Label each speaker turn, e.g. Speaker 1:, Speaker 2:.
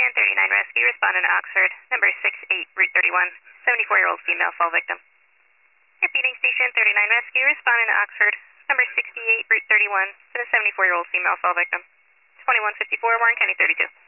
Speaker 1: Station 39 Rescue, responding to Oxford, number 68, Route 31, 74-year-old female fall victim. Repeating Station 39 Rescue, responding to Oxford, number 68, Route 31, to the 74-year-old female fall victim. 2154, Warren County 32.